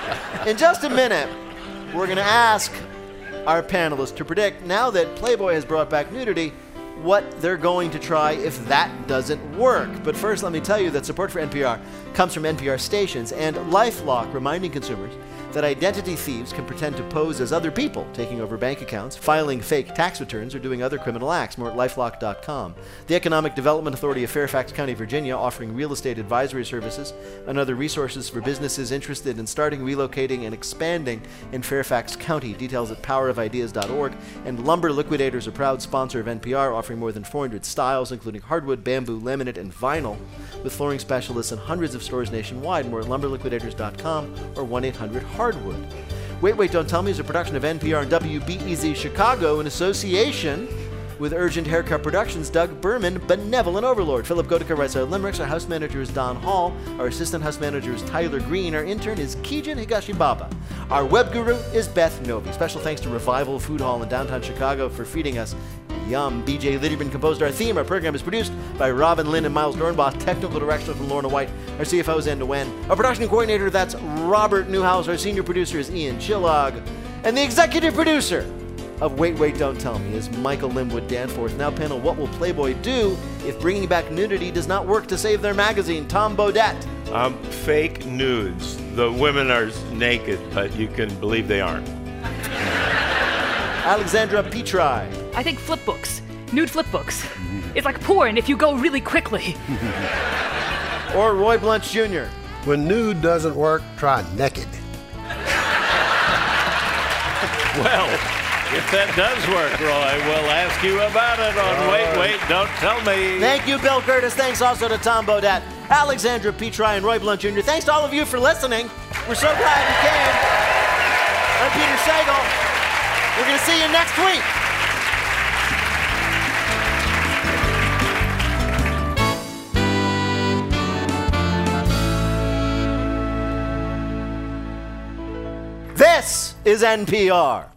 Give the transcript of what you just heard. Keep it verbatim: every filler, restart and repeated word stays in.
In just a minute, we're going to ask our panelists to predict, now that Playboy has brought back nudity, what they're going to try if that doesn't work. But first, let me tell you that support for N P R comes from N P R stations and LifeLock, reminding consumers that identity thieves can pretend to pose as other people, taking over bank accounts, filing fake tax returns, or doing other criminal acts. More at lifelock dot com. The Economic Development Authority of Fairfax County, Virginia, offering real estate advisory services and other resources for businesses interested in starting, relocating, and expanding in Fairfax County. Details at power of ideas dot org. And Lumber Liquidators, a proud sponsor of N P R, offering more than four hundred styles, including hardwood, bamboo, laminate, and vinyl, with flooring specialists in hundreds of stores nationwide. More at lumber liquidators dot com or one eight hundred hardwood. Wait, Wait, Don't Tell Me is a production of N P R and W B E Z Chicago in association with Urgent Haircut Productions. Doug Berman, benevolent overlord. Philip Gotica writes our limericks. Our house manager is Don Hall. Our assistant house manager is Tyler Green. Our intern is Kijin Higashibaba. Our web guru is Beth Novi. Special thanks to Revival Food Hall in downtown Chicago for feeding us yum. B J Lidderman composed our theme. Our program is produced by Robin Lynn and Miles Dornbach. Technical direction from Lorna White. Our C F O is Enda Wen. Our production coordinator, that's Robert Newhouse. Our senior producer is Ian Chillog. And the executive producer of Wait, Wait, Don't Tell Me is Michael Linwood Danforth. Now, panel, what will Playboy do if bringing back nudity does not work to save their magazine? Tom Bodette. Um, fake nudes. The women are naked, but you can believe they aren't. Alexandra Petri. I think flip books. Nude flip books. It's like porn if you go really quickly. Or Roy Blunt Junior When nude doesn't work, try naked. Well, if that does work, Roy, we'll ask you about it on Wait, Wait, Don't Tell Me. Thank you, Bill Curtis. Thanks also to Tom Bodette, Alexandra Petri, and Roy Blunt Junior Thanks to all of you for listening. We're so glad you came. I'm Peter Sagal. We're going to see you next week. This is N P R.